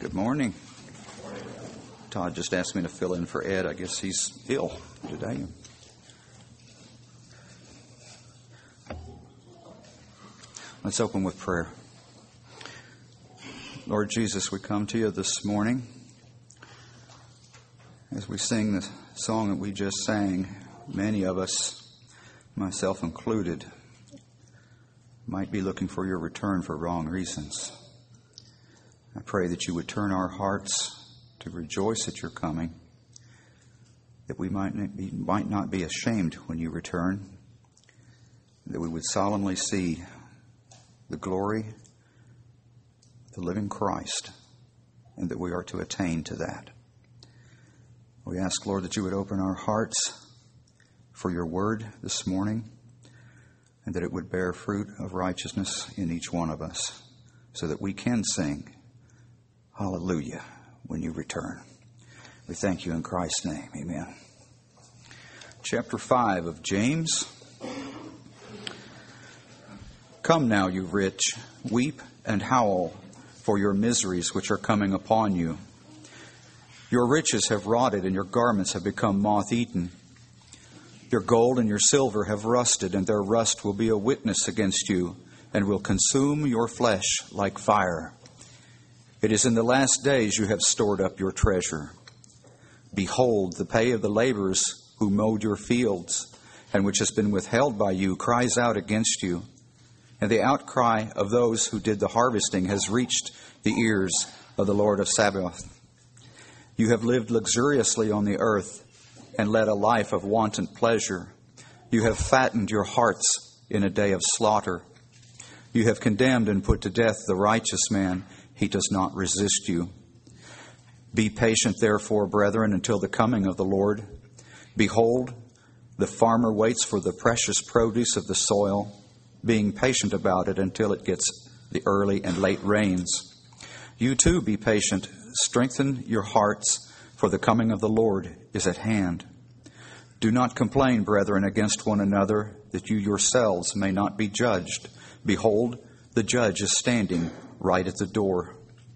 Good morning. Todd just asked me to fill in for Ed. I guess he's ill today. Let's open with prayer. Lord Jesus, we come to you this morning as we sing the song that we just sang. Many of us, myself included, might be looking for your return for wrong reasons. I pray that you would turn our hearts to rejoice at your coming, that we might not be ashamed when you return, that we would solemnly see the glory of the living Christ, and that we are to attain to that. We ask, Lord, that you would open our hearts for your word this morning, and that it would bear fruit of righteousness in each one of us, so that we can sing hallelujah when you return. We thank you in Christ's name. Amen. Chapter 5 of James. Come now, you rich, weep and howl for your miseries which are coming upon you. Your riches have rotted, and your garments have become moth-eaten. Your gold and your silver have rusted, and their rust will be a witness against you, and will consume your flesh like fire. It is in the last days you have stored up your treasure. Behold, the pay of the laborers who mowed your fields, and which has been withheld by you, cries out against you. And the outcry of those who did the harvesting has reached the ears of the Lord of Sabaoth. You have lived luxuriously on the earth, and led a life of wanton pleasure. You have fattened your hearts in a day of slaughter. You have condemned and put to death the righteous man. He does not resist you. Be patient, therefore, brethren, until the coming of the Lord. Behold, the farmer waits for the precious produce of the soil, being patient about it until it gets the early and late rains. You too be patient. Strengthen your hearts, for the coming of the Lord is at hand. Do not complain, brethren, against one another, that you yourselves may not be judged. Behold, the judge is standing right at the door.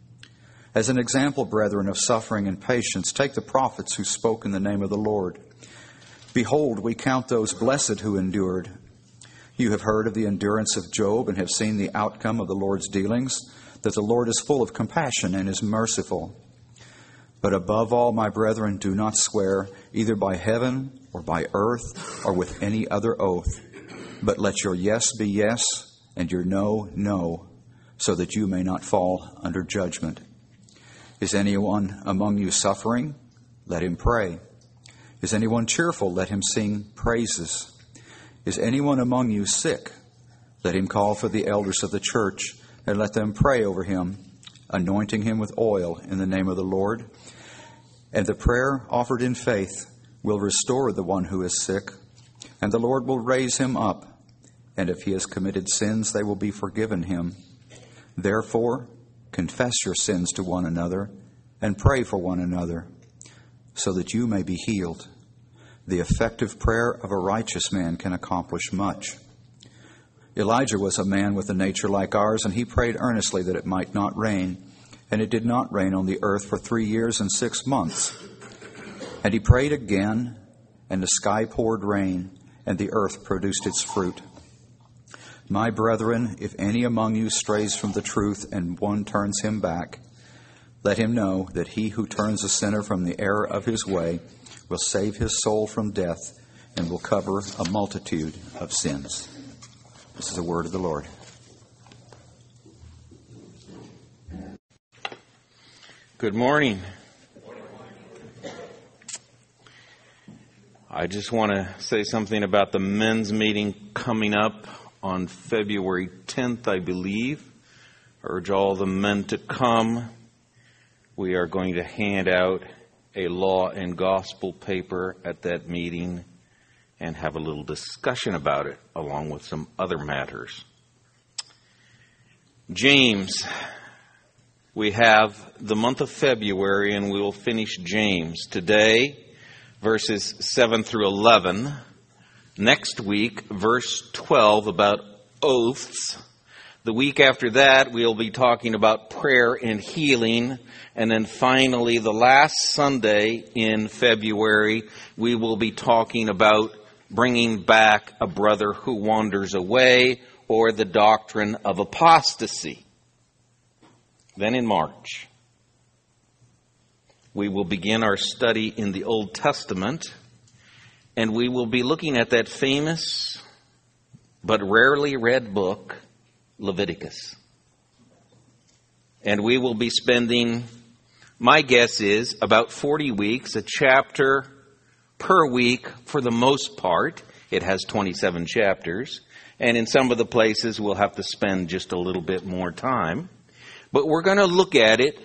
As an example, brethren, of suffering and patience, take the prophets who spoke in the name of the Lord. Behold, we count those blessed who endured. You have heard of the endurance of Job and have seen the outcome of the Lord's dealings, that the Lord is full of compassion and is merciful. But above all, my brethren, do not swear either by heaven or by earth or with any other oath, but let your yes be yes and your no, no, so that you may not fall under judgment. Is anyone among you suffering? Let him pray. Is anyone cheerful? Let him sing praises. Is anyone among you sick? Let him call for the elders of the church, and let them pray over him, anointing him with oil in the name of the Lord. And the prayer offered in faith will restore the one who is sick, and the Lord will raise him up. And if he has committed sins, they will be forgiven him. Therefore, confess your sins to one another and pray for one another, so that you may be healed. The effective prayer of a righteous man can accomplish much. Elijah was a man with a nature like ours, and he prayed earnestly that it might not rain. And it did not rain on the earth for 3 years and 6 months. And he prayed again, and the sky poured rain, and the earth produced its fruit. My brethren, if any among you strays from the truth and one turns him back, let him know that he who turns a sinner from the error of his way will save his soul from death and will cover a multitude of sins. This is the word of the Lord. Good morning. I just want to say something about the men's meeting coming up on February 10th, I believe. I urge all the men to come. We are going to hand out a law and gospel paper at that meeting and have a little discussion about it, along with some other matters. James. We have the month of February, and we will finish James today, verses 7 through 11. Next week, verse 12 about oaths. The week after that, we'll be talking about prayer and healing. And then finally, the last Sunday in February, we will be talking about bringing back a brother who wanders away, or the doctrine of apostasy. Then in March, we will begin our study in the Old Testament, and we will be looking at that famous but rarely read book, Leviticus. And we will be spending, my guess is, about 40 weeks, a chapter per week for the most part. It has 27 chapters. And in some of the places, we'll have to spend just a little bit more time. But we're going to look at it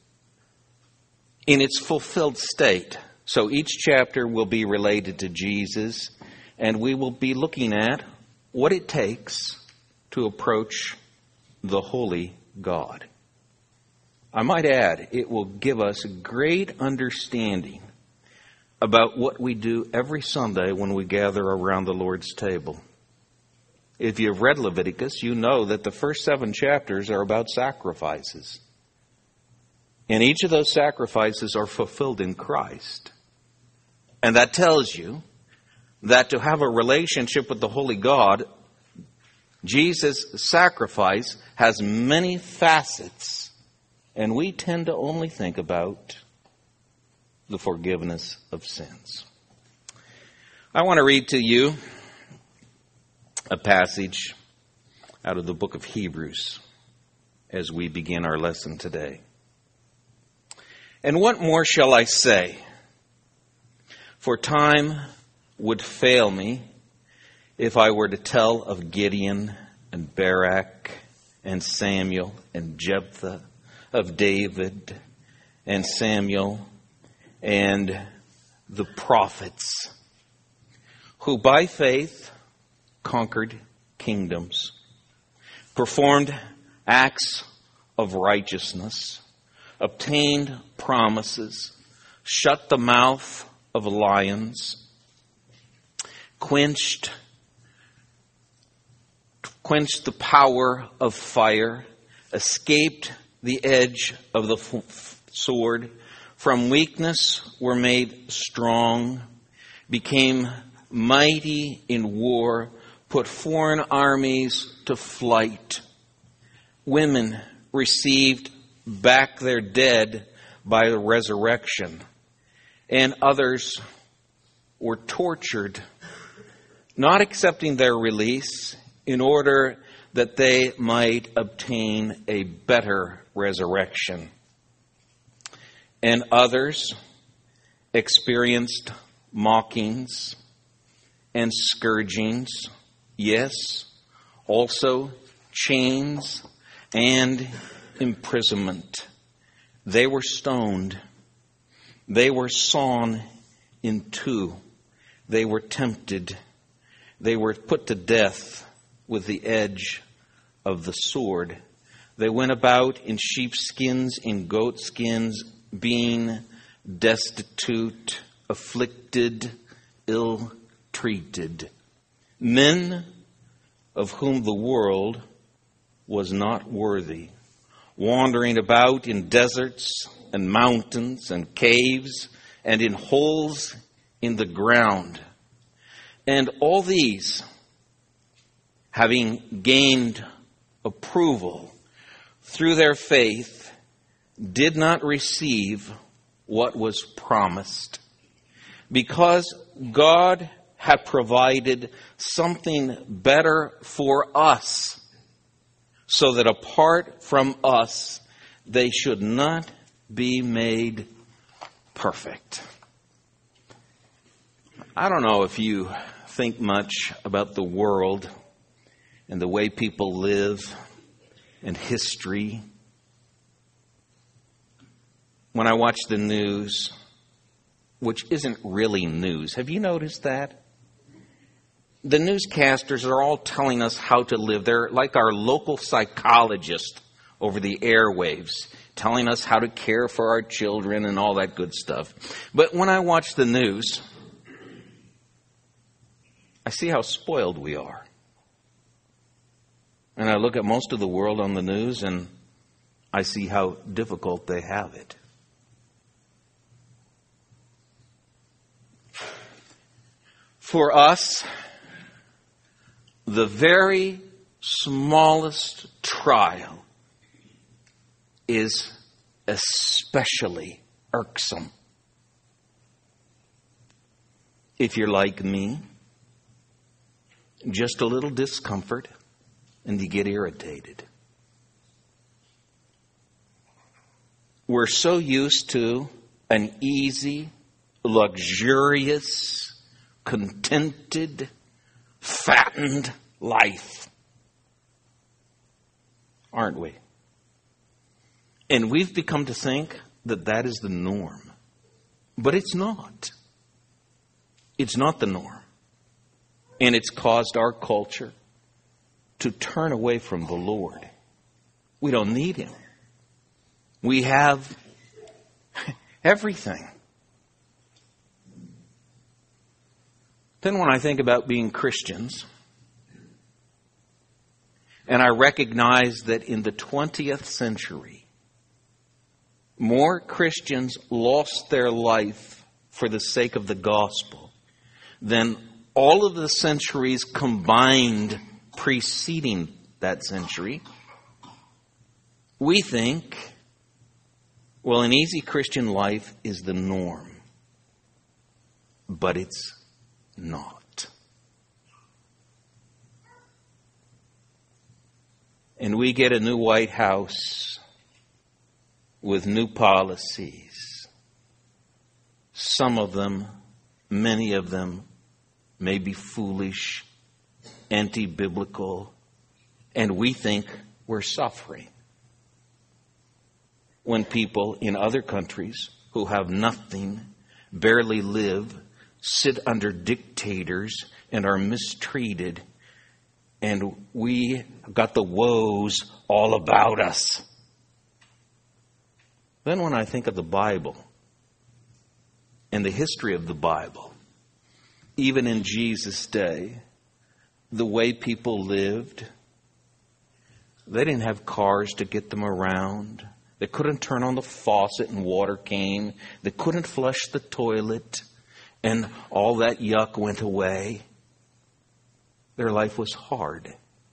in its fulfilled state. So each chapter will be related to Jesus, and we will be looking at what it takes to approach the holy God. I might add, it will give us a great understanding about what we do every Sunday when we gather around the Lord's table. If you've read Leviticus, you know that the first 7 chapters are about sacrifices. And each of those sacrifices are fulfilled in Christ. And that tells you that to have a relationship with the Holy God, Jesus' sacrifice has many facets. And we tend to only think about the forgiveness of sins. I want to read to you a passage out of the book of Hebrews as we begin our lesson today. And what more shall I say? For time would fail me if I were to tell of Gideon and Barak and Samuel and Jephthah, of David and Samuel and the prophets, who by faith conquered kingdoms, performed acts of righteousness, obtained promises, shut the mouth of lions, quenched the power of fire, escaped the edge of the sword, from weakness were made strong, became mighty in war, put foreign armies to flight. Women received back their dead by the resurrection, and others were tortured, not accepting their release in order that they might obtain a better resurrection. And others experienced mockings and scourgings, yes, also chains and imprisonment. They were stoned. They were sawn in two. They were tempted. They were put to death with the edge of the sword. They went about in sheepskins, in goatskins, being destitute, afflicted, ill-treated. Men of whom the world was not worthy, wandering about in deserts and mountains and caves and in holes in the ground. And all these, having gained approval through their faith, did not receive what was promised, because God had provided something better for us, so that apart from us, they should not be made perfect. I don't know if you think much about the world and the way people live and history. When I watch the news, which isn't really news, have you noticed that? The newscasters are all telling us how to live. They're like our local psychologist over the airwaves, telling us how to care for our children and all that good stuff. But when I watch the news, I see how spoiled we are. And I look at most of the world on the news and I see how difficult they have it. For us, the very smallest trial is especially irksome. If you're like me, just a little discomfort and you get irritated. We're so used to an easy, luxurious, contented, fattened life, aren't we? And we've become to think that that is the norm. But it's not. It's not the norm. And it's caused our culture to turn away from the Lord. We don't need Him. We have everything. Then when I think about being Christians, and I recognize that in the 20th century, more Christians lost their life for the sake of the gospel than all of the centuries combined preceding that century, we think, well, an easy Christian life is the norm. But it's not. And we get a new White House with new policies. Some of them, many of them, may be foolish, anti-biblical, and we think we're suffering. When people in other countries who have nothing, barely live, sit under dictators and are mistreated, and we got the woes all about us. Then when I think of the Bible and the history of the Bible, even in Jesus' day, the way people lived, they didn't have cars to get them around. They couldn't turn on the faucet and water came. They couldn't flush the toilet. And all that yuck went away. Their life was hard.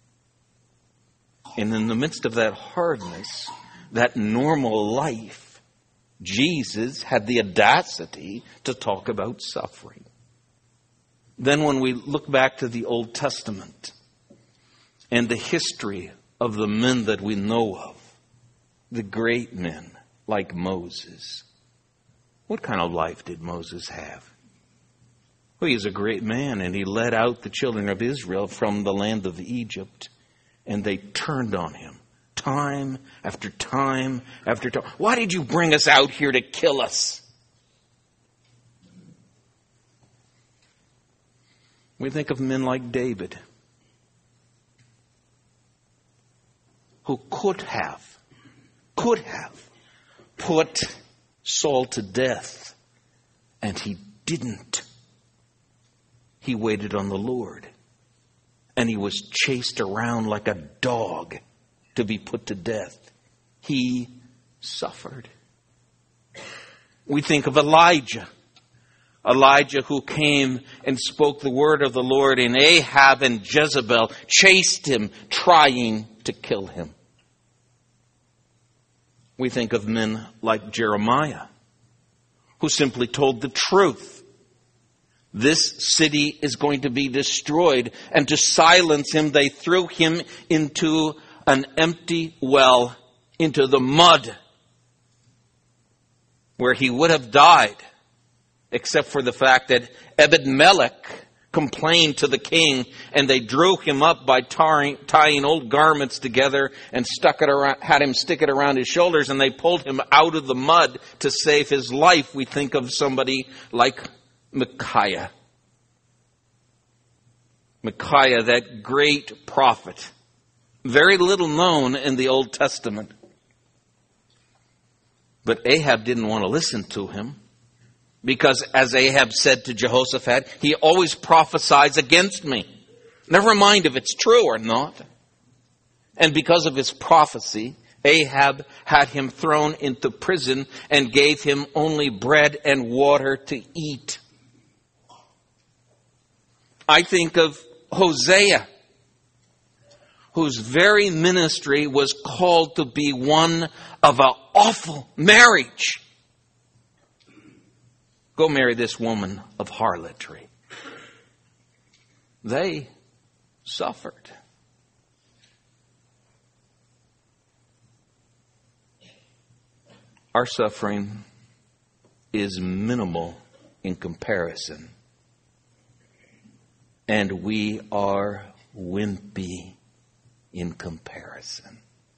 And in the midst of that hardness, that normal life, Jesus had the audacity to talk about suffering. Then when we look back to the Old Testament and the history of the men that we know of, the great men like Moses, what kind of life did Moses have? Well, he's a great man, and he led out the children of Israel from the land of Egypt, and they turned on him time after time after time. Why did you bring us out here to kill us? We think of men like David, who could have put Saul to death, and he didn't. He waited on the Lord, and he was chased around like a dog to be put to death. He suffered. We think of Elijah who came and spoke the word of the Lord, and Ahab and Jezebel chased him, trying to kill him. We think of men like Jeremiah, who simply told the truth. This city is going to be destroyed. And to silence him, they threw him into an empty well, into the mud, where he would have died, except for the fact that Ebed-Melech complained to the king, and they drew him up by tying old garments together and had him stick it around his shoulders, and they pulled him out of the mud to save his life. We think of somebody like Micaiah. Micaiah, that great prophet, very little known in the Old Testament. But Ahab didn't want to listen to him, because as Ahab said to Jehoshaphat, he always prophesies against me. Never mind if it's true or not. And because of his prophecy, Ahab had him thrown into prison and gave him only bread and water to eat. I think of Hosea, whose very ministry was called to be one of an awful marriage. Go marry this woman of harlotry. They suffered. Our suffering is minimal in comparison. And we are wimpy in comparison.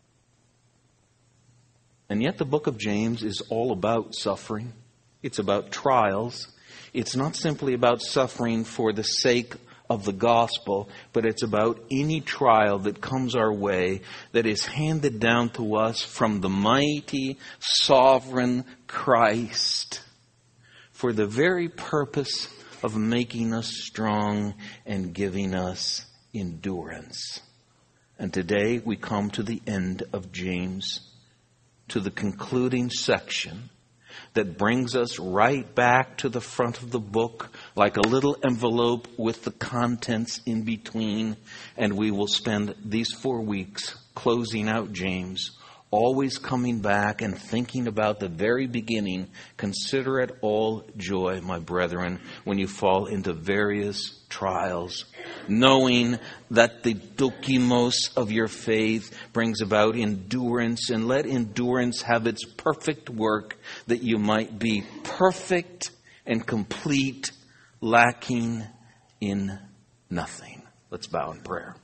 And yet the book of James is all about suffering. It's about trials. It's not simply about suffering for the sake of the gospel, but it's about any trial that comes our way that is handed down to us from the mighty, sovereign Christ for the very purpose of making us strong and giving us endurance. And today we come to the end of James, to the concluding section that brings us right back to the front of the book like a little envelope with the contents in between. And we will spend these 4 weeks closing out James, always coming back and thinking about the very beginning. Consider it all joy, my brethren, when you fall into various trials, knowing that the dokimos of your faith brings about endurance, and let endurance have its perfect work, that you might be perfect and complete, lacking in nothing. Let's bow in prayer.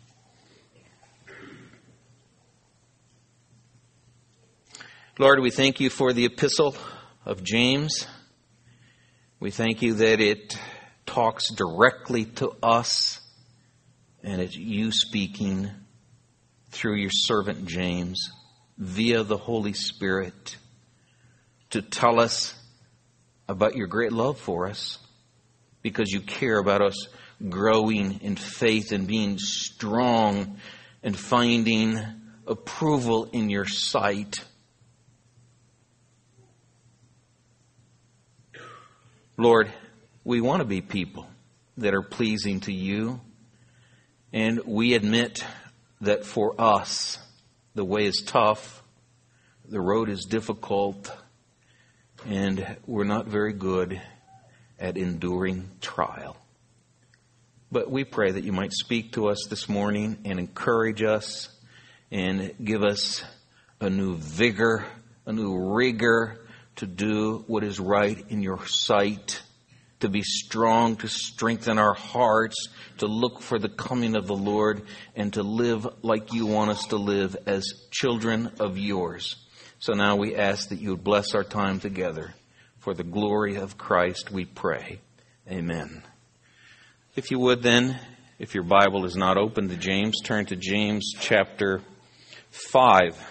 Lord, we thank you for the epistle of James. We thank you that it talks directly to us, and it's you speaking through your servant James via the Holy Spirit to tell us about your great love for us, because you care about us growing in faith and being strong and finding approval in your sight. Lord, we want to be people that are pleasing to you. And we admit that for us, the way is tough, the road is difficult, and we're not very good at enduring trial. But we pray that you might speak to us this morning and encourage us and give us a new vigor, a new rigor to do what is right in your sight, to be strong, to strengthen our hearts, to look for the coming of the Lord, and to live like you want us to live as children of yours. So now we ask that you would bless our time together. For the glory of Christ we pray. Amen. If you would then, if your Bible is not open to James, turn to James chapter 5.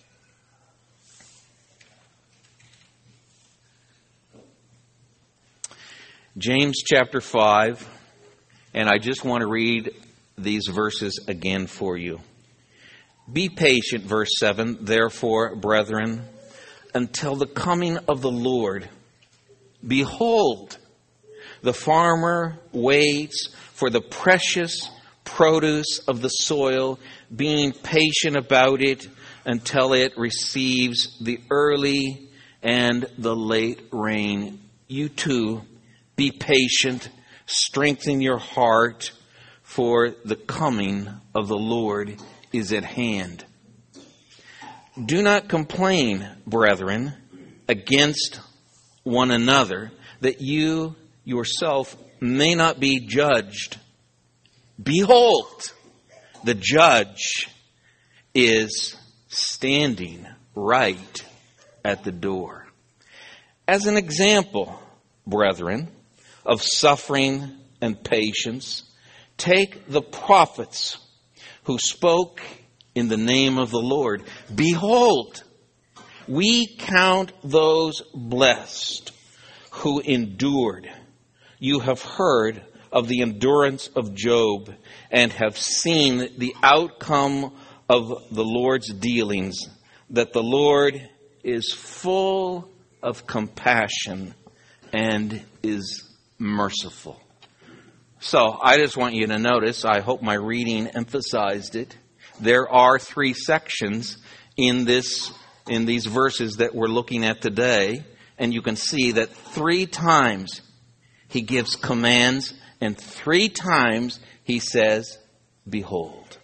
James chapter 5, and I just want to read these verses again for you. Be patient, verse 7, therefore, brethren, until the coming of the Lord. Behold, the farmer waits for the precious produce of the soil, being patient about it until it receives the early and the late rain. You too, be patient, strengthen your heart, for the coming of the Lord is at hand. Do not complain, brethren, against one another, that you yourself may not be judged. Behold, the judge is standing right at the door. As an example, brethren, of suffering and patience, take the prophets who spoke in the name of the Lord. Behold, we count those blessed who endured. You have heard of the endurance of Job and have seen the outcome of the Lord's dealings, that the Lord is full of compassion and is merciful. So I just want you to notice, I hope my reading emphasized it, there are 3 sections in these verses that we're looking at today, and you can see that 3 times he gives commands, and 3 times he says, behold.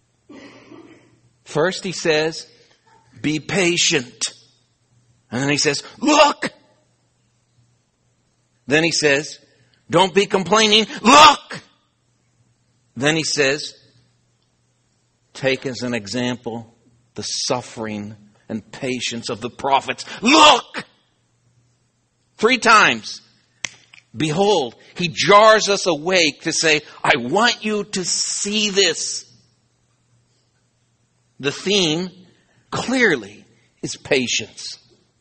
First he says, be patient. And then he says, look. Then he says, don't be complaining, look. Then he says, take as an example the suffering and patience of the prophets. Look! 3 times. Behold, he jars us awake to say, I want you to see this. The theme clearly is patience.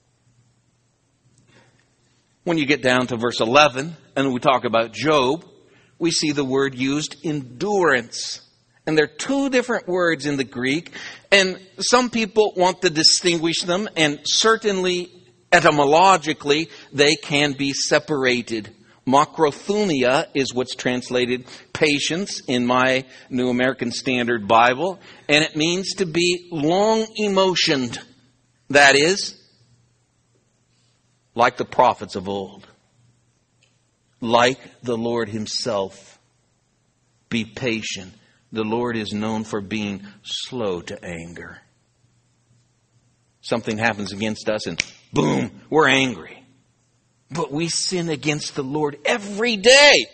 When you get down to verse 11, and we talk about Job, we see the word used, endurance. And there are 2 different words in the Greek, and some people want to distinguish them, and certainly etymologically they can be separated. Makrothumia is what's translated patience in my New American Standard Bible, and it means to be long emotioned. That is, like the prophets of old, like the Lord himself. Be patient. The Lord is known for being slow to anger. Something happens against us and boom, we're angry. But we sin against the Lord every day.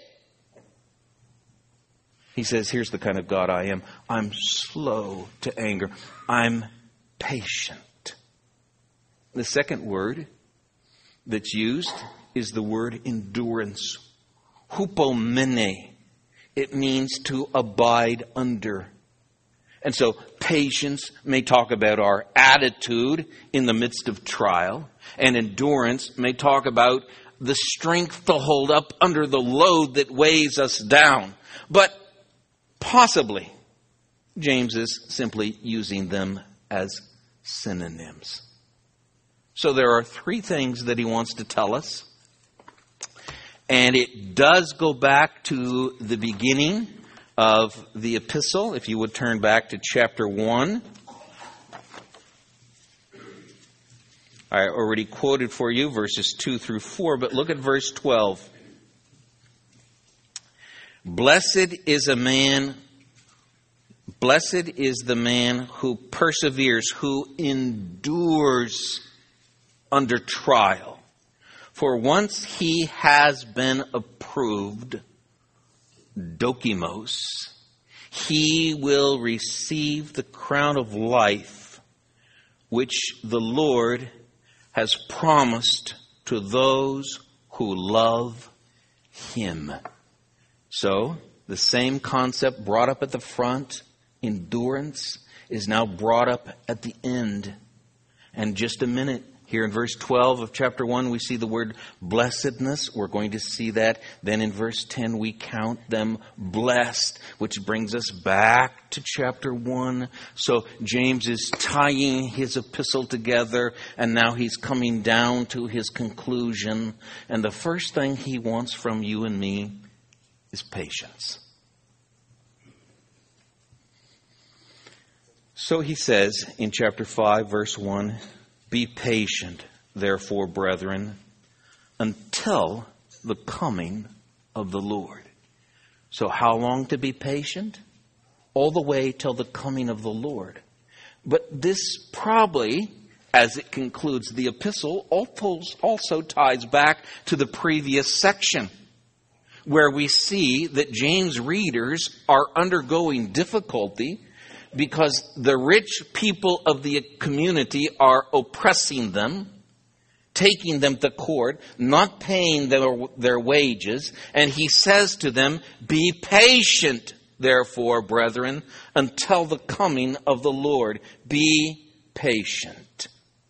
He says, here's the kind of God I am. I'm slow to anger. I'm patient. The second word that's used is the word endurance. Hupomene. It means to abide under. And so patience may talk about our attitude in the midst of trial. And endurance may talk about the strength to hold up under the load that weighs us down. But possibly, James is simply using them as synonyms. So there are 3 things that he wants to tell us. And it does go back to the beginning of the epistle. If you would turn back to chapter 1. I already quoted for you verses 2 through 4, but look at verse 12. Blessed is the man who perseveres, who endures under trial. For once he has been approved, dokimos, he will receive the crown of life, which the Lord has promised to those who love him. So, the same concept brought up at the front, endurance, is now brought up at the end. And just a minute, here in verse 12 of chapter 1, we see the word blessedness. We're going to see that. Then in verse 10, we count them blessed, which brings us back to chapter 1. So James is tying his epistle together, and now he's coming down to his conclusion. And the first thing he wants from you and me is patience. So he says in chapter 5, verse 1, be patient, therefore, brethren, until the coming of the Lord. So how long to be patient? All the way till the coming of the Lord. But this probably, as it concludes the epistle, also ties back to the previous section, where we see that James' readers are undergoing difficulty because the rich people of the community are oppressing them, taking them to court, not paying their wages. And he says to them, be patient, therefore, brethren, until the coming of the Lord. Be patient.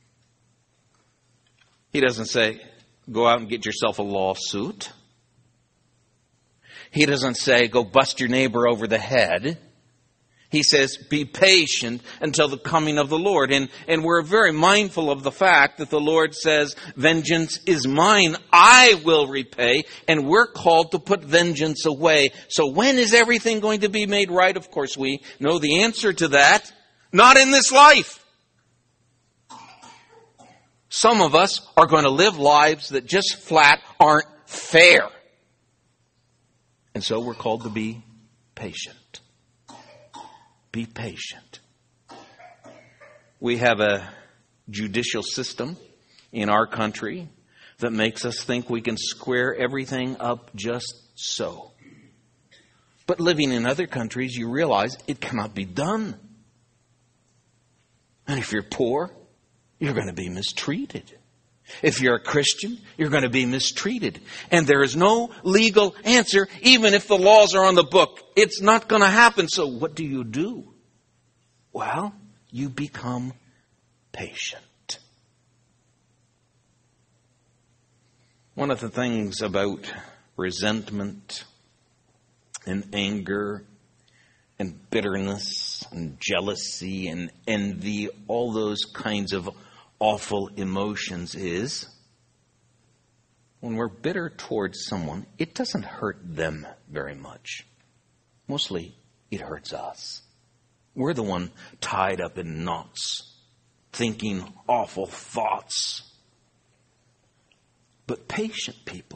He doesn't say, go out and get yourself a lawsuit. He doesn't say, go bust your neighbor over the head. He says, be patient until the coming of the Lord. And we're very mindful of the fact that the Lord says, vengeance is mine, I will repay. And we're called to put vengeance away. So when is everything going to be made right? Of course, we know the answer to that. Not in this life. Some of us are going to live lives that just flat aren't fair. And so we're called to be patient. Be patient. We have a judicial system in our country that makes us think we can square everything up just so. But living in other countries, you realize it cannot be done. And if you're poor, you're going to be mistreated. If you're a Christian, you're going to be mistreated. And there is no legal answer, even if the laws are on the book. It's not going to happen. So what do? Well, you become patient. One of the things about resentment and anger and bitterness and jealousy and envy, all those kinds of awful emotions is, when we're bitter towards someone, it doesn't hurt them very much. Mostly, it hurts us. We're the one tied up in knots, thinking awful thoughts. But patient people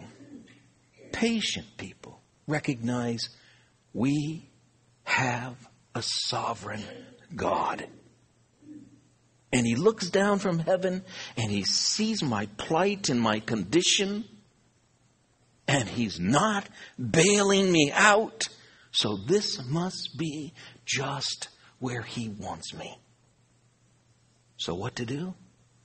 recognize we have a sovereign God. And He looks down from heaven and He sees my plight and my condition. And He's not bailing me out. So this must be just where He wants me. So what to do?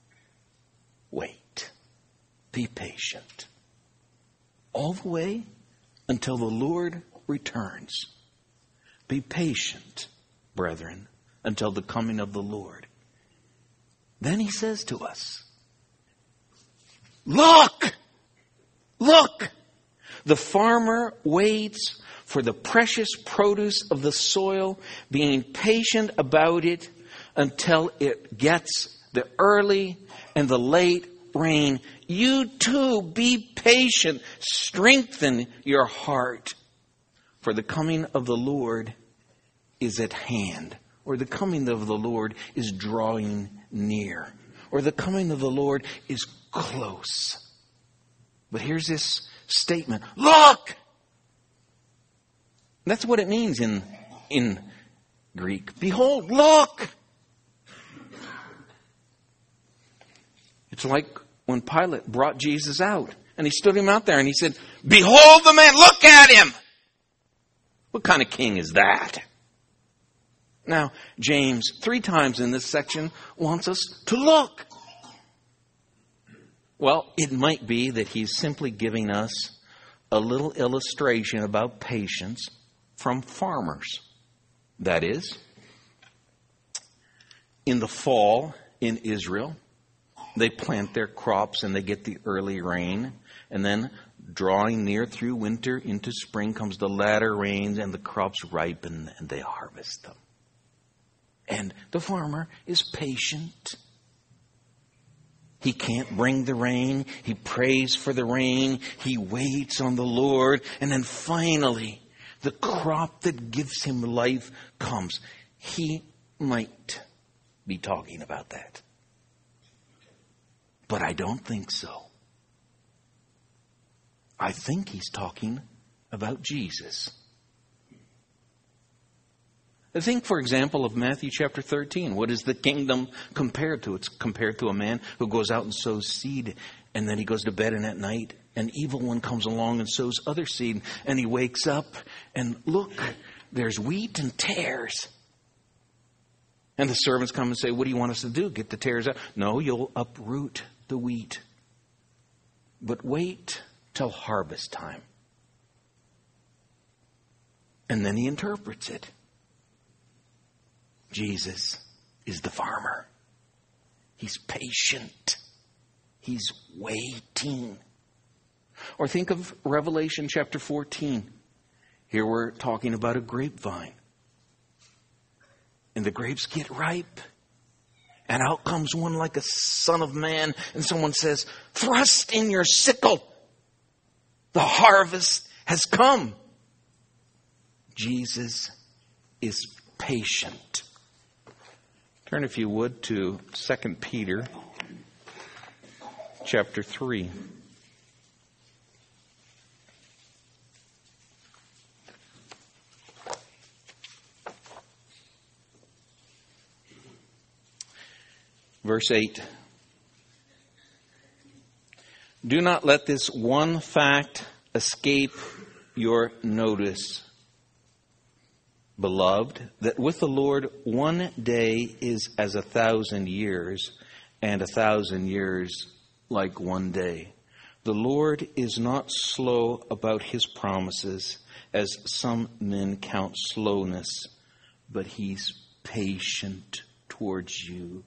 Wait. Be patient. All the way until the Lord returns. Be patient, brethren, until the coming of the Lord. Then He says to us, look! The farmer waits for the precious produce of the soil, being patient about it until it gets the early and the late rain. You too, be patient. Strengthen your heart. For the coming of the Lord is at hand. Or the coming of the Lord is drawing near. Or the coming of the Lord is close. But here's this statement. Look! That's what it means in Greek. Behold, look! It's like when Pilate brought Jesus out. And he stood him out there and he said, behold the man, look at him! What kind of king is that? Now, James, 3 times in this section, wants us to look. Well, it might be that he's simply giving us a little illustration about patience from farmers. That is, in the fall in Israel, they plant their crops and they get the early rain. And then drawing near through winter into spring comes the latter rains and the crops ripen and they harvest them. And the farmer is patient. He can't bring the rain. He prays for the rain. He waits on the Lord. And then finally, the crop that gives him life comes. He might be talking about that. But I don't think so. I think he's talking about Jesus. Think, for example, of Matthew chapter 13. What is the kingdom compared to? It's compared to a man who goes out and sows seed, and then he goes to bed, and at night an evil one comes along and sows other seed, and he wakes up, and look, there's wheat and tares. And the servants come and say, what do you want us to do? Get the tares out? No, you'll uproot the wheat. But wait till harvest time. And then he interprets it. Jesus is the farmer. He's patient. He's waiting. Or think of Revelation chapter 14. Here we're talking about a grapevine. and the grapes get ripe. And out comes one like a son of man, and someone says, thrust in your sickle. The harvest has come. Jesus is patient. Turn, if you would, to 2 Peter chapter 3. Verse 8. Do not let this one fact escape your notice, beloved, that with the Lord 1 day is as 1,000 years, and 1,000 years like 1 day. The Lord is not slow about his promises, as some men count slowness, but he's patient towards you,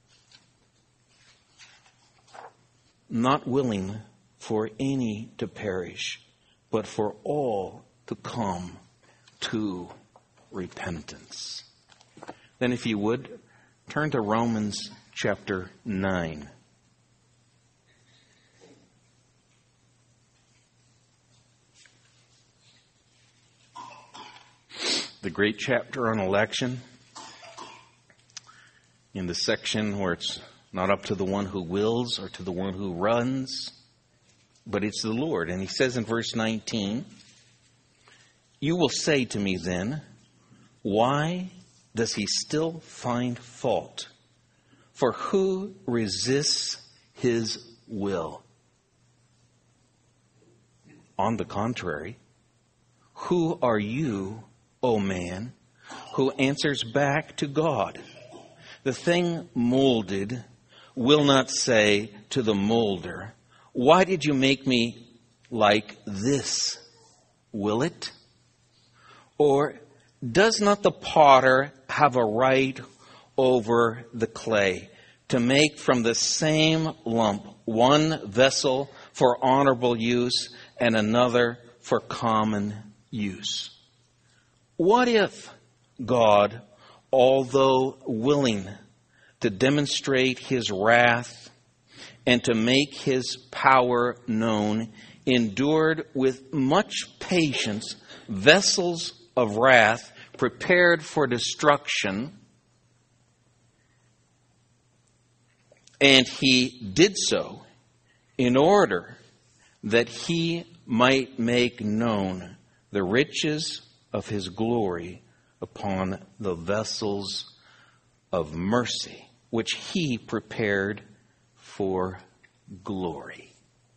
not willing for any to perish, but for all to come to repentance. Then, if you would, turn to Romans chapter 9. The great chapter on election, in the section where it's not up to the one who wills or to the one who runs, but it's the Lord. And he says in verse 19, you will say to me then, why does he still find fault? For who resists his will? On the contrary, who are you, O man, who answers back to God? The thing molded will not say to the molder, why did you make me like this? Will it? Or does not the potter have a right over the clay to make from the same lump one vessel for honorable use and another for common use? What if God, although willing to demonstrate his wrath and to make his power known, endured with much patience vessels of wrath prepared for destruction, and he did so in order that he might make known the riches of his glory upon the vessels of mercy, which he prepared for glory.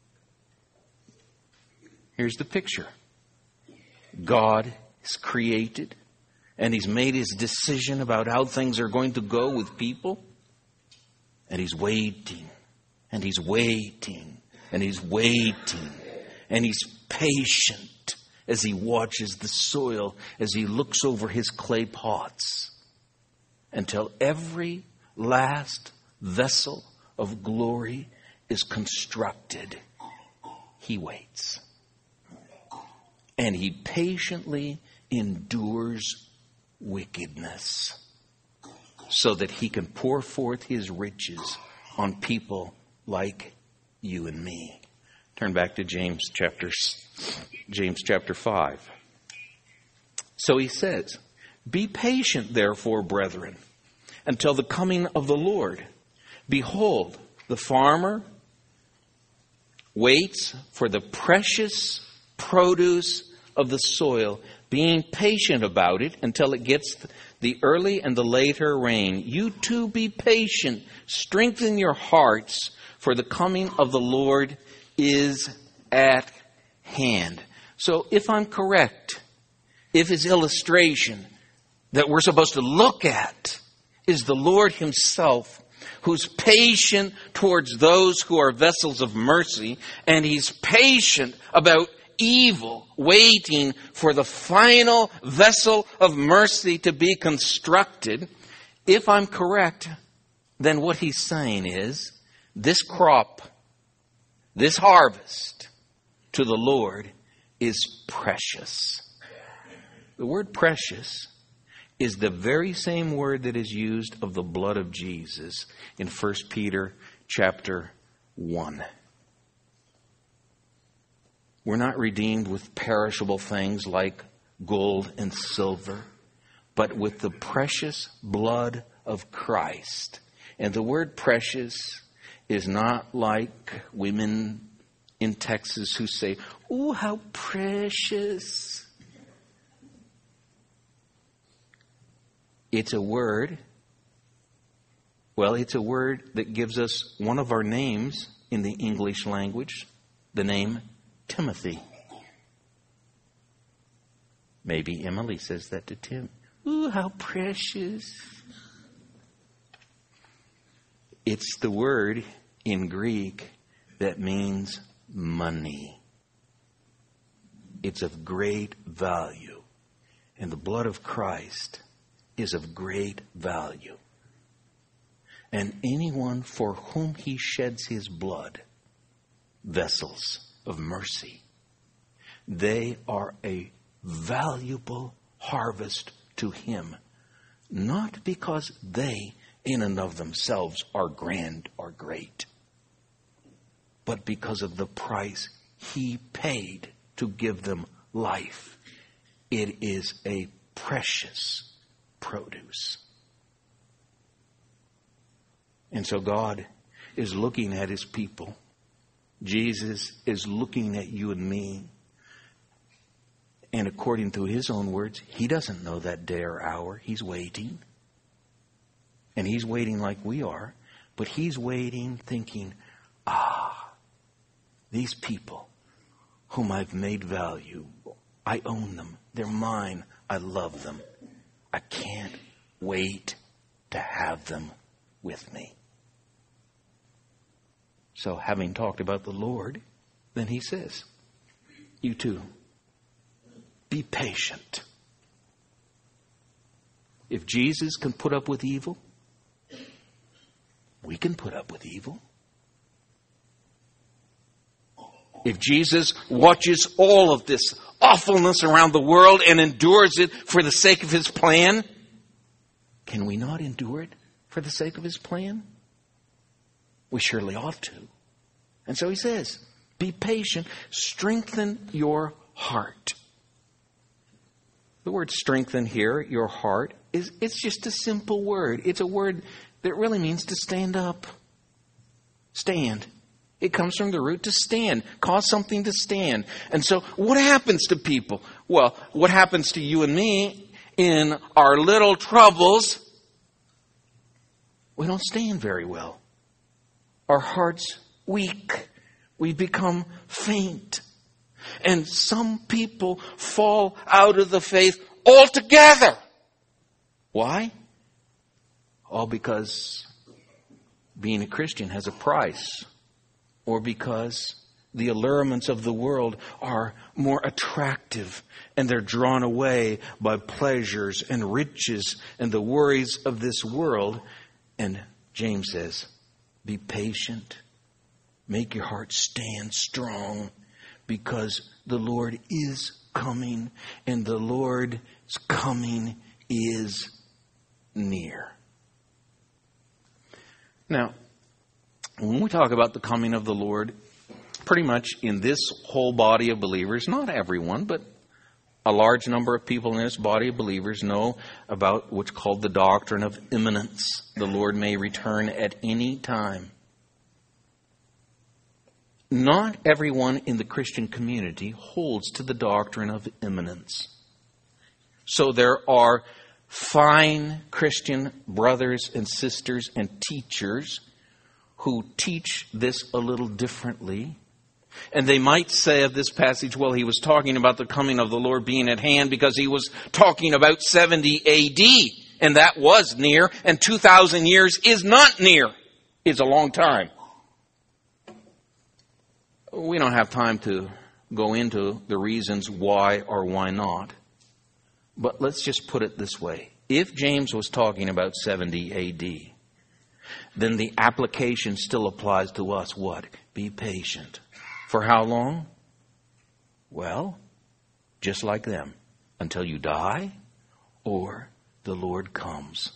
Here's the picture. God is created, and he's made his decision about how things are going to go with people. And he's waiting, and he's waiting, and he's waiting, and he's patient as he watches the soil, as he looks over his clay pots, until every last vessel of glory is constructed. He waits. And he patiently endures wickedness so that he can pour forth his riches on people like you and me. Turn back to James chapter 5. So he says, be patient, therefore, brethren, until the coming of the Lord. Behold, the farmer waits for the precious produce of the soil, being patient about it until it gets the early and the later rain. You too be patient. Strengthen your hearts, for the coming of the Lord is at hand. So if I'm correct, if his illustration that we're supposed to look at is the Lord himself, who's patient towards those who are vessels of mercy, and he's patient about evil, waiting for the final vessel of mercy to be constructed. If I'm correct, then what he's saying is this crop, this harvest to the Lord is precious. The word precious is the very same word that is used of the blood of Jesus in 1 Peter chapter 1. We're not redeemed with perishable things like gold and silver, but with the precious blood of Christ. And the word precious is not like women in Texas who say, "Oh, how precious." It's a word that gives us one of our names in the English language, the name Timothy. Maybe Emily says that to Tim. "Ooh, how precious." It's the word in Greek that means money. It's of great value. And the blood of Christ is of great value. And anyone for whom he sheds his blood, vessels of mercy, they are a valuable harvest to him, not because they in and of themselves are grand or great, but because of the price he paid to give them life. It is a precious produce. And so God is looking at his people. Jesus is looking at you and me. And according to his own words, he doesn't know that day or hour. He's waiting. And he's waiting like we are. But he's waiting thinking, these people whom I've made valuable, I own them. They're mine. I love them. I can't wait to have them with me. So having talked about the Lord, then he says, you too, be patient. If Jesus can put up with evil, we can put up with evil. If Jesus watches all of this awfulness around the world and endures it for the sake of his plan, can we not endure it for the sake of his plan? We surely ought to. And so he says, be patient, strengthen your heart. The word strengthen here, your heart, it's just a simple word. It's a word that really means to stand up. Stand. It comes from the root to stand, cause something to stand. And so what happens to people? Well, what happens to you and me in our little troubles? We don't stand very well. Our heart's weak. We become faint. And some people fall out of the faith altogether. Why? All because being a Christian has a price. Or because the allurements of the world are more attractive and they're drawn away by pleasures and riches and the worries of this world. And James says, be patient. Make your heart stand strong because the Lord is coming and the Lord's coming is near. Now, when we talk about the coming of the Lord, pretty much in this whole body of believers, not everyone, but a large number of people in this body of believers know about what's called the doctrine of imminence. The Lord may return at any time. Not everyone in the Christian community holds to the doctrine of imminence. So there are fine Christian brothers and sisters and teachers who teach this a little differently. And they might say of this passage, well, he was talking about the coming of the Lord being at hand because he was talking about 70 AD. And that was near. And 2,000 years is not near. It's a long time. We don't have time to go into the reasons why or why not. But let's just put it this way. If James was talking about 70 AD, then the application still applies to us. What? Be patient. For how long? Well, just like them. Until you die or the Lord comes.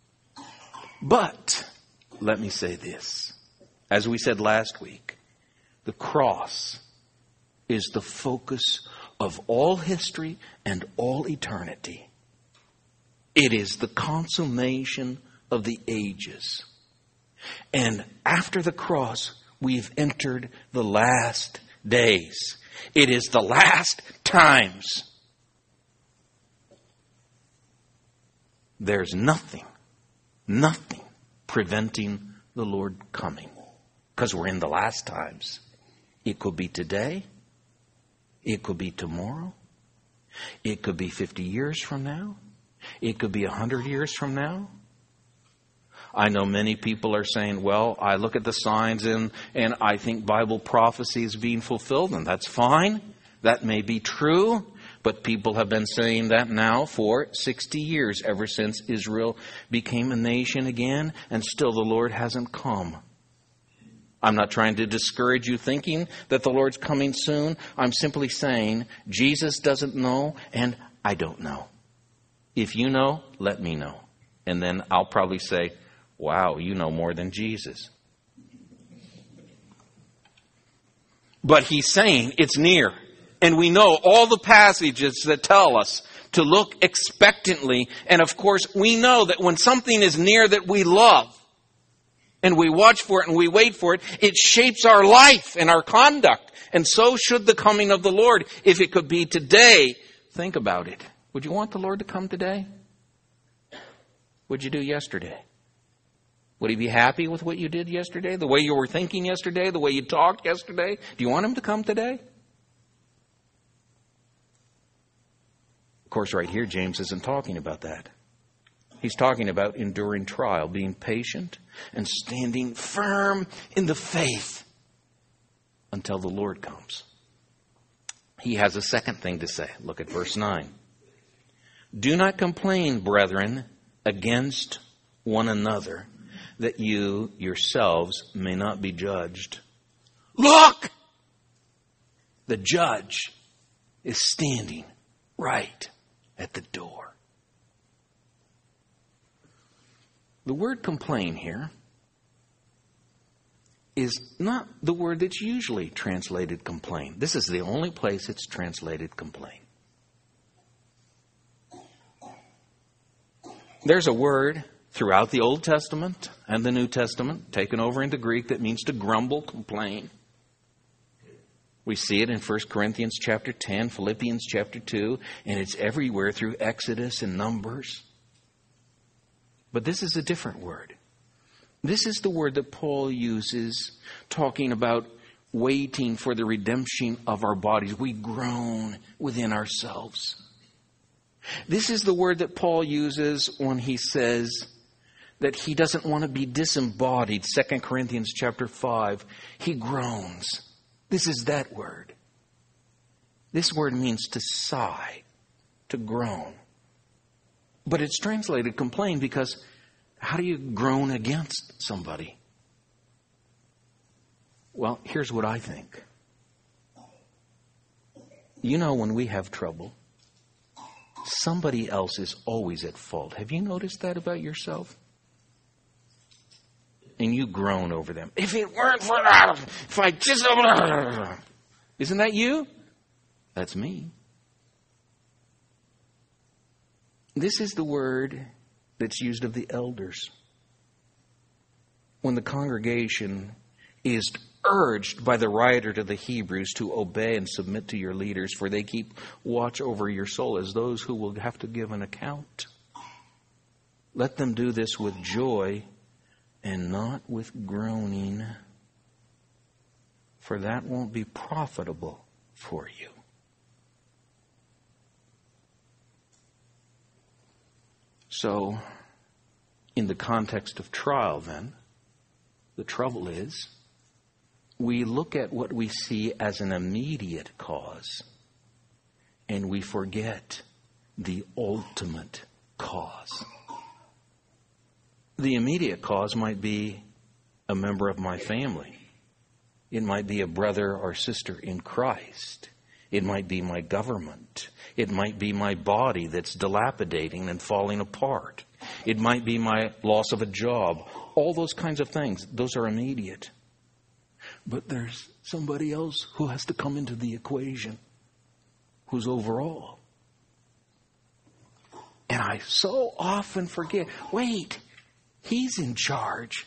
But, let me say this. As we said last week, the cross is the focus of all history and all eternity. It is the consummation of the ages. And after the cross, we've entered the last days. It is the last times. There's nothing preventing the Lord coming. Because we're in the last times. It could be today. It could be tomorrow. It could be 50 years from now. It could be 100 years from now. I know many people are saying, well, I look at the signs and I think Bible prophecy is being fulfilled, and that's fine. That may be true, but people have been saying that now for 60 years, ever since Israel became a nation again, and still the Lord hasn't come. I'm not trying to discourage you thinking that the Lord's coming soon. I'm simply saying Jesus doesn't know, and I don't know. If you know, let me know. And then I'll probably say, wow, you know more than Jesus. But he's saying it's near. And we know all the passages that tell us to look expectantly. And of course, we know that when something is near that we love, and we watch for it and we wait for it, it shapes our life and our conduct. And so should the coming of the Lord. If it could be today, think about it. Would you want the Lord to come today? What'd you do yesterday? Would he be happy with what you did yesterday? The way you were thinking yesterday? The way you talked yesterday? Do you want him to come today? Of course, right here, James isn't talking about that. He's talking about enduring trial, being patient, and standing firm in the faith until the Lord comes. He has a second thing to say. Look at verse 9. Do not complain, brethren, against one another, that you yourselves may not be judged. Look! The judge is standing right at the door. The word complain here is not the word that's usually translated complain. This is the only place it's translated complain. There's a word throughout the Old Testament and the New Testament, taken over into Greek, that means to grumble, complain. We see it in 1 Corinthians chapter 10, Philippians chapter 2, and it's everywhere through Exodus and Numbers. But this is a different word. This is the word that Paul uses talking about waiting for the redemption of our bodies. We groan within ourselves. This is the word that Paul uses when he says that he doesn't want to be disembodied. 2 Corinthians chapter 5, he groans. This is that word. This word means to sigh, to groan. But it's translated complain because how do you groan against somebody? Well, here's what I think. You know, when we have trouble, somebody else is always at fault. Have you noticed that about yourself? And you groan over them. If it weren't for that, if I just... Isn't that you? That's me. This is the word that's used of the elders. When the congregation is urged by the writer to the Hebrews to obey and submit to your leaders, for they keep watch over your soul as those who will have to give an account. Let them do this with joy and not with groaning, for that won't be profitable for you. So, in the context of trial then, the trouble is, we look at what we see as an immediate cause, and we forget the ultimate cause. The immediate cause might be a member of my family. It might be a brother or sister in Christ. It might be my government. It might be my body that's dilapidating and falling apart. It might be my loss of a job. All those kinds of things, those are immediate. But there's somebody else who has to come into the equation, who's over all. And I so often forget, wait, He's in charge.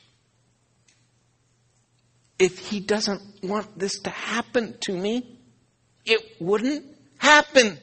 If He doesn't want this to happen to me, it wouldn't happen.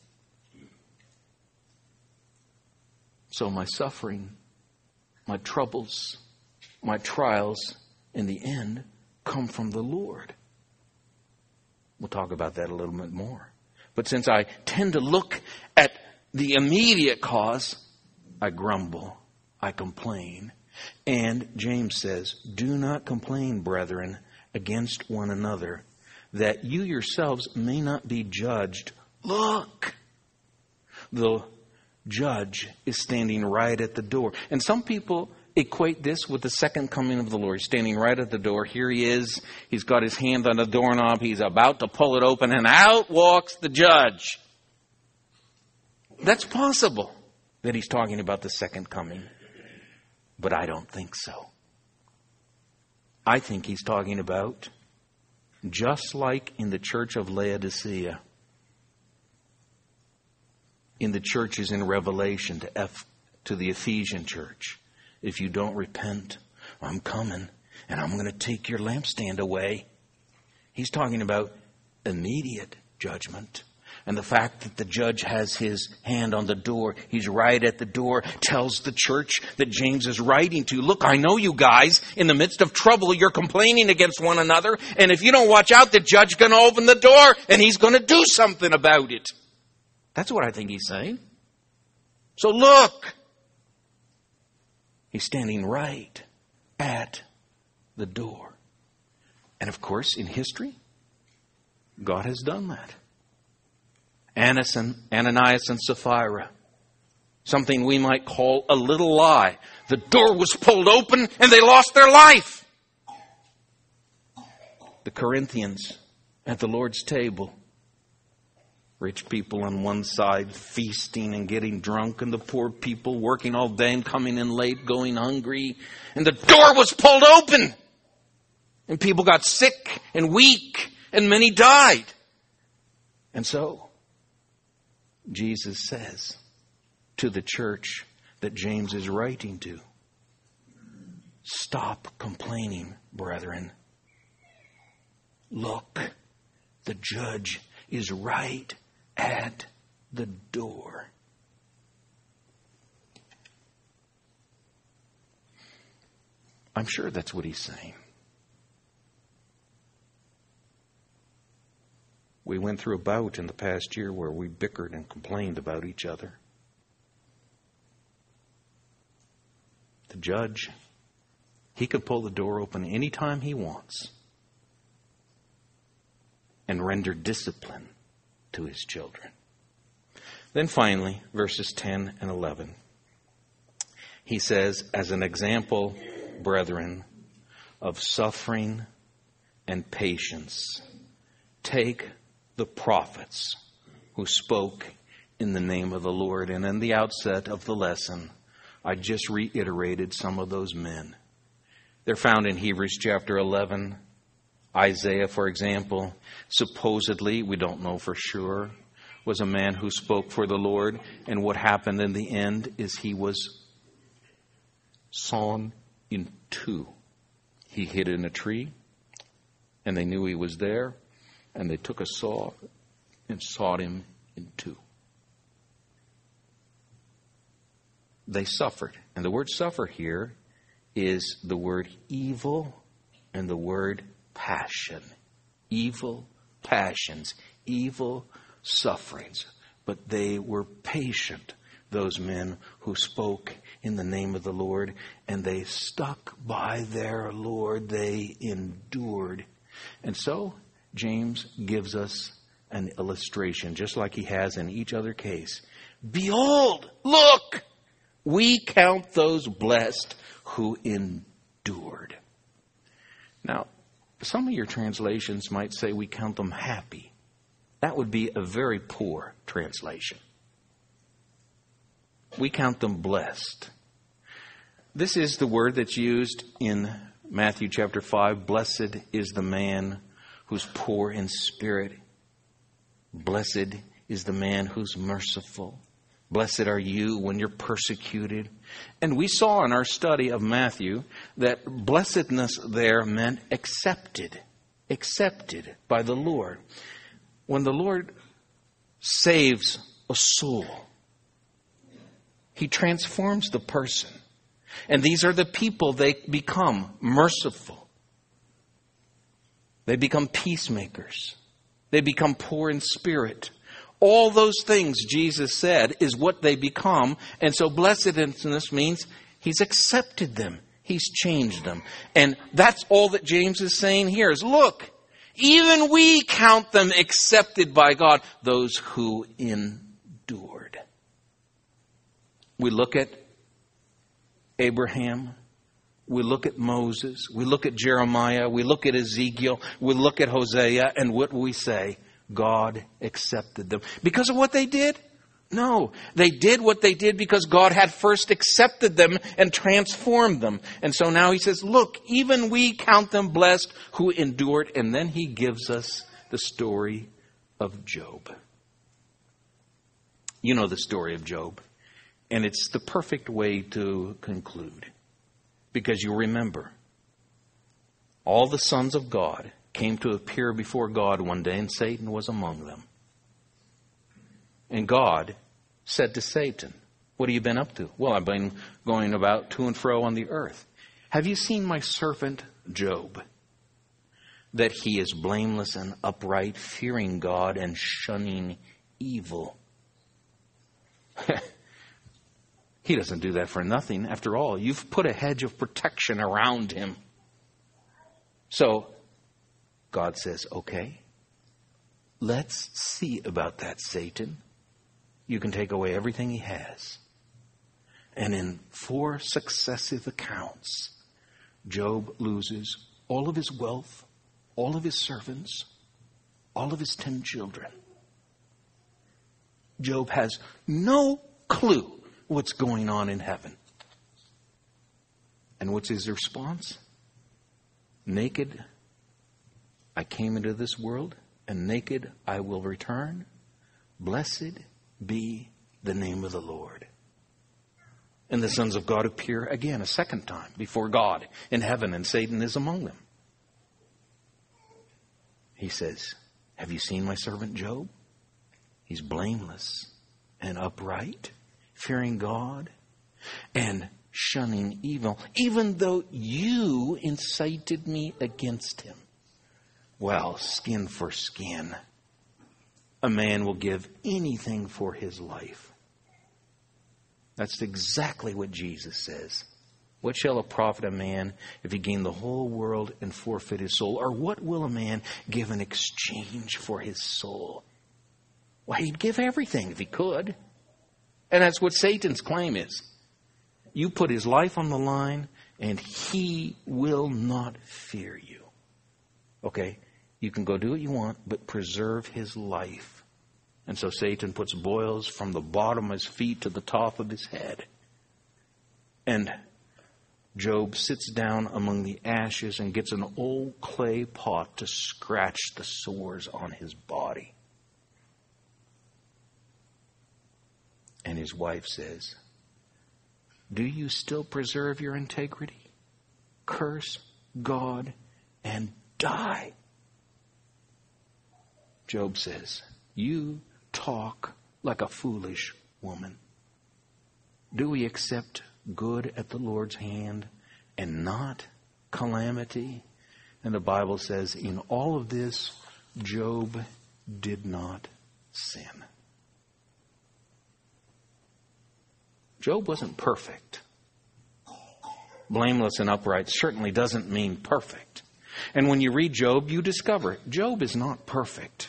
So my suffering, my troubles, my trials, in the end, come from the Lord. We'll talk about that a little bit more. But since I tend to look at the immediate cause, I grumble, I complain. And James says, do not complain, brethren, against one another, that you yourselves may not be judged. Look, the judge is standing right at the door. And some people equate this with the second coming of the Lord. He's standing right at the door. Here He is. He's got His hand on the doorknob. He's about to pull it open, and out walks the judge. That's possible that He's talking about the second coming. But I don't think so. I think He's talking about, just like in the church of Laodicea, in the churches in Revelation to the Ephesian church, if you don't repent, I'm coming and I'm going to take your lampstand away. He's talking about immediate judgment. And the fact that the judge has his hand on the door, he's right at the door, tells the church that James is writing to, look, I know you guys, in the midst of trouble, you're complaining against one another. And if you don't watch out, the judge is going to open the door and he's going to do something about it. That's what I think he's saying. So look, he's standing right at the door. And of course, in history, God has done that. Ananias and Sapphira. Something we might call a little lie. The door was pulled open and they lost their life. The Corinthians at the Lord's table. Rich people on one side feasting and getting drunk, and the poor people working all day and coming in late, going hungry. And the door was pulled open. And people got sick and weak and many died. And so Jesus says to the church that James is writing to, stop complaining, brethren. Look, the judge is right at the door. I'm sure that's what he's saying. We went through a bout in the past year where we bickered and complained about each other. The judge, he could pull the door open anytime he wants and render discipline to his children. Then finally, verses 10 and 11. He says, as an example, brethren, of suffering and patience, take the prophets who spoke in the name of the Lord. And in the outset of the lesson, I just reiterated some of those men. They're found in Hebrews chapter 11. Isaiah, for example, supposedly, we don't know for sure, was a man who spoke for the Lord. And what happened in the end is he was sawn in two. He hid in a tree, and they knew he was there. And they took a saw and sawed him in two. They suffered. And the word suffer here is the word evil and the word passion. Evil passions, evil sufferings. But they were patient, those men who spoke in the name of the Lord. And they stuck by their Lord. They endured. And so James gives us an illustration, just like he has in each other case. Behold, look, we count those blessed who endured. Now, some of your translations might say we count them happy. That would be a very poor translation. We count them blessed. This is the word that's used in Matthew chapter 5. Blessed is the man who's poor in spirit. Blessed is the man who's merciful. Blessed are you when you're persecuted. And we saw in our study of Matthew that blessedness there meant accepted by the Lord. When the Lord saves a soul, He transforms the person. And these are the people they become merciful. They become peacemakers. They become poor in spirit. All those things Jesus said is what they become. And so blessedness means He's accepted them. He's changed them. And that's all that James is saying here is, look, even we count them accepted by God, those who endured. We look at Abraham. We look at Moses. We look at Jeremiah. We look at Ezekiel. We look at Hosea. And what we say? God accepted them. Because of what they did? No. They did what they did because God had first accepted them and transformed them. And so now He says, look, even we count them blessed who endured. And then He gives us the story of Job. You know the story of Job. And it's the perfect way to conclude. Because you remember, all the sons of God came to appear before God one day, and Satan was among them. And God said to Satan, what have you been up to? Well, I've been going about to and fro on the earth. Have you seen my servant Job? That he is blameless and upright, fearing God and shunning evil. He doesn't do that for nothing. After all, you've put a hedge of protection around him. So God says, okay, let's see about that, Satan. You can take away everything he has. And in 4 successive accounts, Job loses all of his wealth, all of his servants, all of his 10 children. Job has no clue what's going on in heaven. And what's his response? Naked I came into this world, and naked I will return. Blessed be the name of the Lord. And the sons of God appear again a second time before God in heaven, and Satan is among them. He says, have you seen my servant Job? He's blameless and upright, fearing God and shunning evil, even though you incited me against him. Well, skin for skin. A man will give anything for his life. That's exactly what Jesus says. What shall it profit a man if he gain the whole world and forfeit his soul? Or what will a man give in exchange for his soul? Well, he'd give everything if he could. And that's what Satan's claim is. You put his life on the line, and he will not fear you. Okay, you can go do what you want, but preserve his life. And so Satan puts boils from the bottom of his feet to the top of his head. And Job sits down among the ashes and gets an old clay pot to scratch the sores on his body. And his wife says, do you still preserve your integrity? Curse God and die. Job says, you talk like a foolish woman. Do we accept good at the Lord's hand and not calamity? And the Bible says, in all of this, Job did not sin. Job wasn't perfect. Blameless and upright certainly doesn't mean perfect. And when you read Job, you discover Job is not perfect.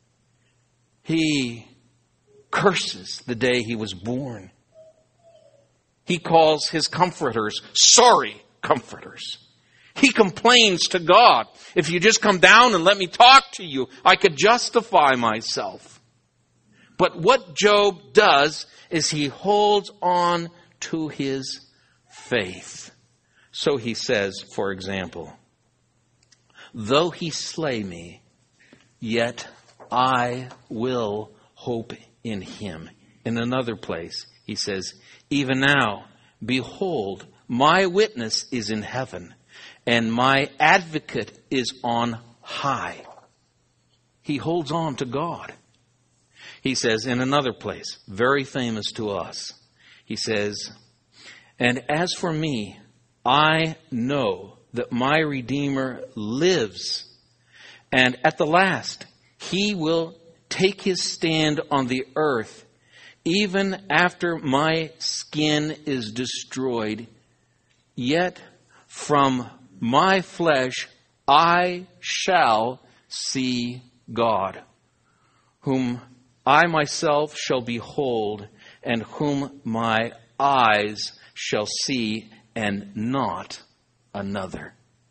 He curses the day he was born. He calls his comforters sorry comforters. He complains to God. If you just come down and let me talk to you, I could justify myself. But what Job does is he holds on to his faith. So he says, for example, though he slay me, yet I will hope in him. In another place, he says, even now, behold, my witness is in heaven, and my advocate is on high. He holds on to God. He says in another place, very famous to us, he says, and as for me, I know that my Redeemer lives, and at the last he will take his stand on the earth, even after my skin is destroyed. Yet from my flesh I shall see God, whom I myself shall behold, and whom my eyes shall see, and not another.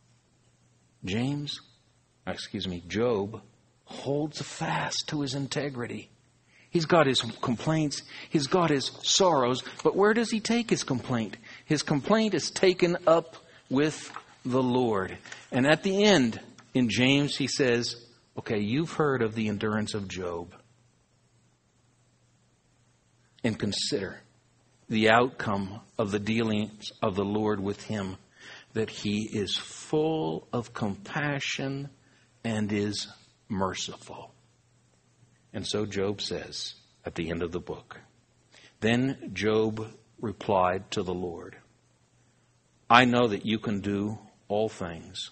Job holds fast to his integrity. He's got his complaints, he's got his sorrows, but where does he take his complaint? His complaint is taken up with the Lord. And at the end, in James, he says, okay, you've heard of the endurance of Job. And consider the outcome of the dealings of the Lord with him, that he is full of compassion and is merciful. And so Job says at the end of the book, then Job replied to the Lord, I know that you can do all things.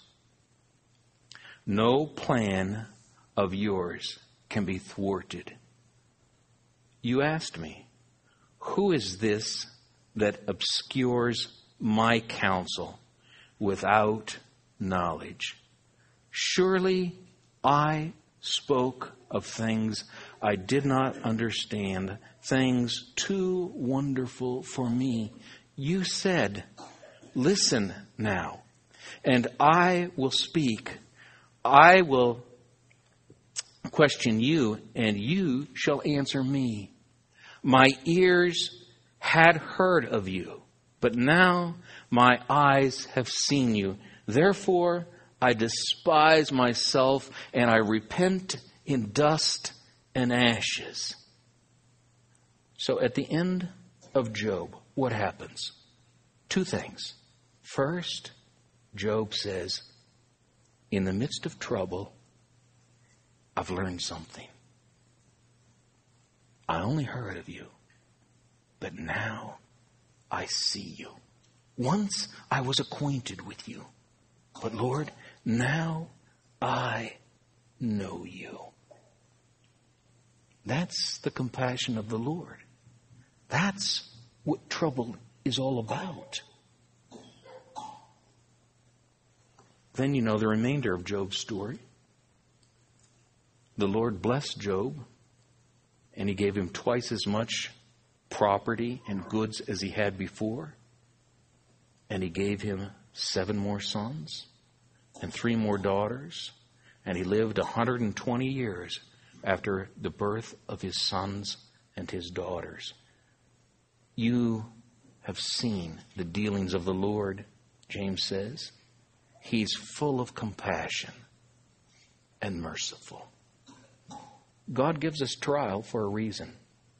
No plan of yours can be thwarted. You asked me, who is this that obscures my counsel without knowledge? Surely I spoke of things I did not understand, things too wonderful for me. You said, listen now, and I will speak. I will question you, and you shall answer me. My ears had heard of you, but now my eyes have seen you. Therefore, I despise myself, and I repent in dust and ashes. So at the end of Job, what happens? Two things. First, Job says, in the midst of trouble, I've learned something. I only heard of you, but now I see you. Once I was acquainted with you, but Lord, now I know you. That's the compassion of the Lord. That's what trouble is all about. Then you know the remainder of Job's story. The Lord blessed Job, and he gave him twice as much property and goods as he had before. And he gave him 7 more sons and 3 more daughters. And he lived 120 years after the birth of his sons and his daughters. You have seen the dealings of the Lord, James says. He's full of compassion and merciful. God gives us trial for a reason.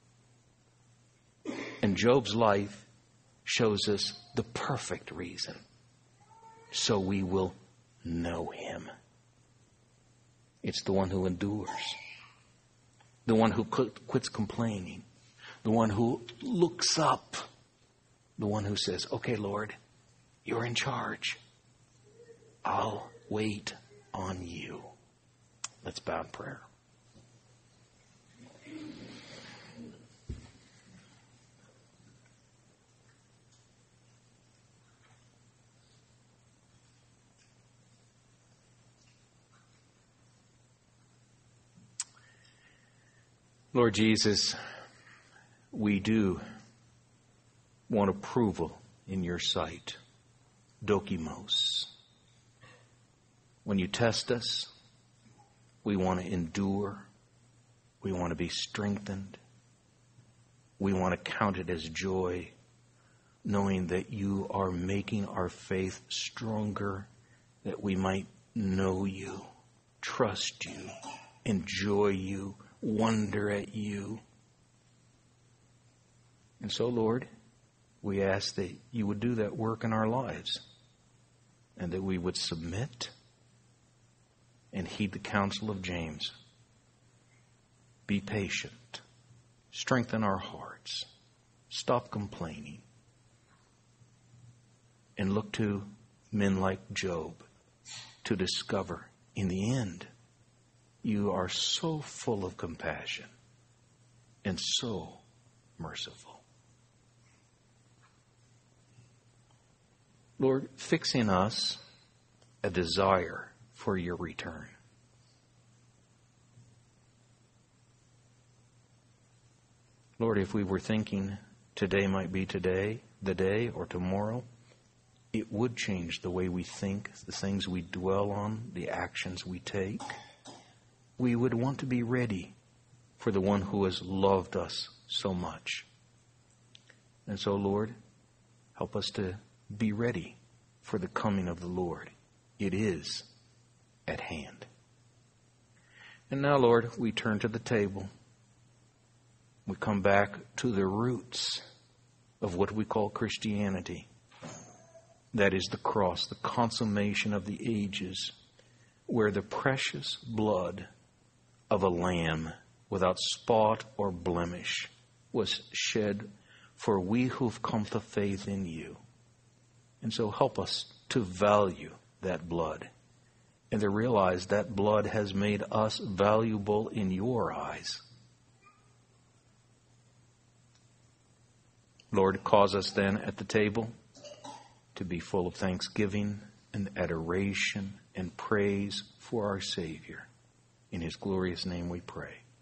And Job's life shows us the perfect reason. So we will know him. It's the one who endures. The one who quits complaining. The one who looks up. The one who says, okay, Lord, you're in charge. I'll wait on you. Let's bow in prayer. Lord Jesus, we do want approval in your sight. Dokimos. When you test us, we want to endure. We want to be strengthened. We want to count it as joy, knowing that you are making our faith stronger, that we might know you, trust you, enjoy you, wonder at you. And so, Lord, we ask that you would do that work in our lives, and that we would submit and heed the counsel of James. Be patient. Strengthen our hearts. Stop complaining. And look to men like Job to discover, in the end, you are so full of compassion and so merciful. Lord, fix in us a desire for your return. Lord, if we were thinking today might be today, the day, or tomorrow, it would change the way we think, the things we dwell on, the actions we take. We would want to be ready for the one who has loved us so much. And so, Lord, help us to be ready for the coming of the Lord. It is at hand. And now, Lord, we turn to the table. We come back to the roots of what we call Christianity. That is the cross, the consummation of the ages, where the precious blood of a lamb without spot or blemish was shed for we who've come to faith in you. And so help us to value that blood and to realize that blood has made us valuable in your eyes. Lord, cause us then at the table to be full of thanksgiving and adoration and praise for our Savior. In his glorious name we pray.